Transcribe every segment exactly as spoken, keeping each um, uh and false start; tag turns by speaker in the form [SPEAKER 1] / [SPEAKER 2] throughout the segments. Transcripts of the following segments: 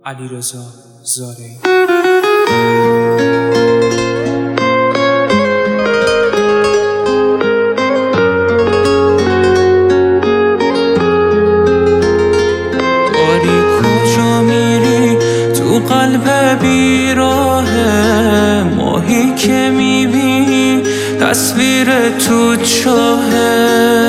[SPEAKER 1] علیرضا زارعی.
[SPEAKER 2] قلب بیراه ماهی که میبینی تصویر تو چاهه،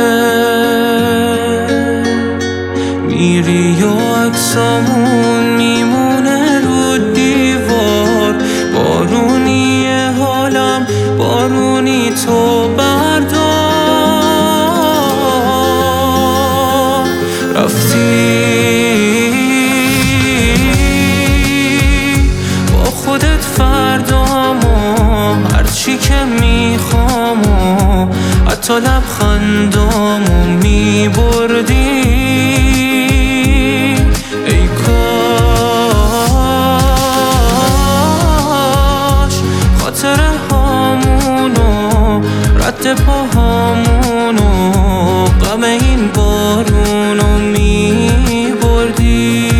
[SPEAKER 2] میری و عکسامون میمونه رو دیوار. بارونی حالم بارونی تو بردار. رفتی خودت فردامو هرچی که میخوامو حتی لبخندامو میبردی. ای کاش خاطره هامونو رد پاهامونو غم این بارونو میبردی.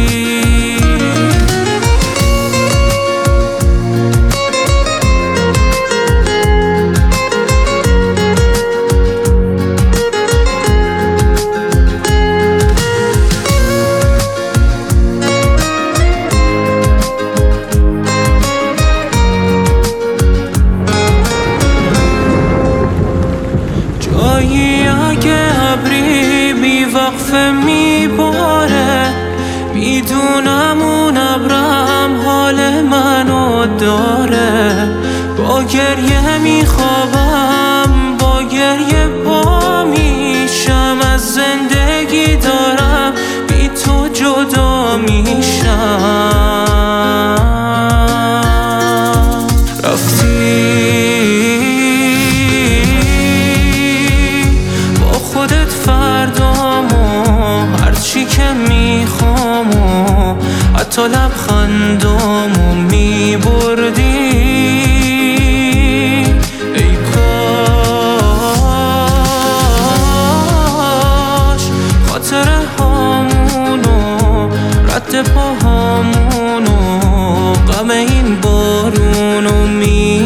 [SPEAKER 2] اگه ابری بی وقفه میباره، میدونم اون ابرم حال منو داره. با گریه میخوابم با گریه پا میشم، از زندگی دارم بی تو جدا میشم. رفتی خودت فردامو هرچی که میخوامو حتی لبخندامو میبردی. ای کاش خاطره هامونو رد پاهامونو غم این بارونو می